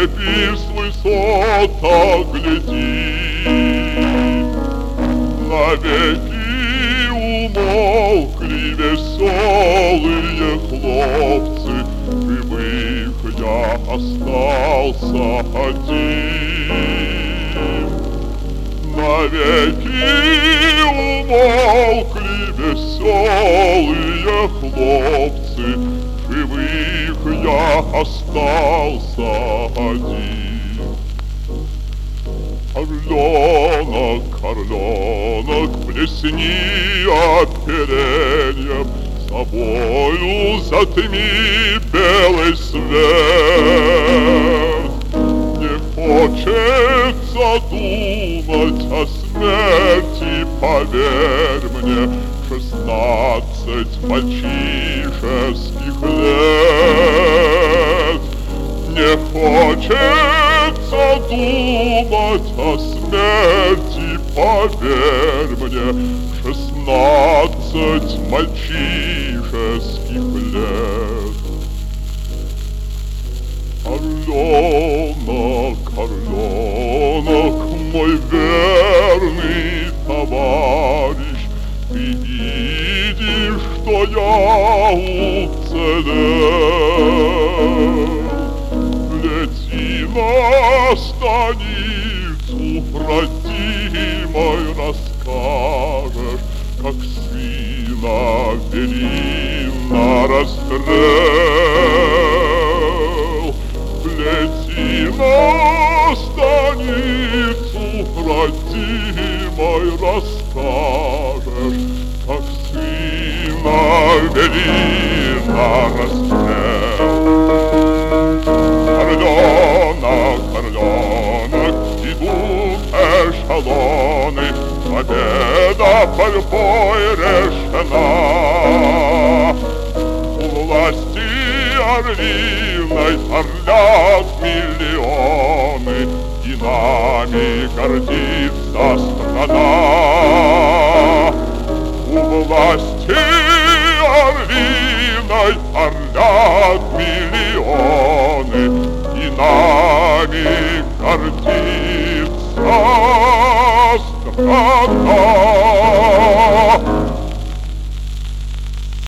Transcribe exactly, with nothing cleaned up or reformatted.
степи с высоток глядит. Навеки умолкли веселые хлопцы, живых я остался один. Навеки умолкли веселые хлопцы, живых я остался один. Орленок, орленок, плесни опереньем, собою затми белый свет. Не хочется думать о смерти, поверь мне, шестнадцать мальчишеских лет. Не хочется думать о смерти, поверь мне, шестнадцать мальчишеских лет. Орленок, орленок, мой верный товарищ, ты видишь, что я уцелел. Лети на станицу, родимой, расскажешь, как сына вели на расстрел. Лети на станицу, родимой, расскажешь, как сына вели на расстрел. Орленок, орленок, идут эшелоны, победа борьбой решена. У власти орлиной орлят миллионы, и нами гордится страна. У власти орлиной орлят миллионы, и нами гордится страна.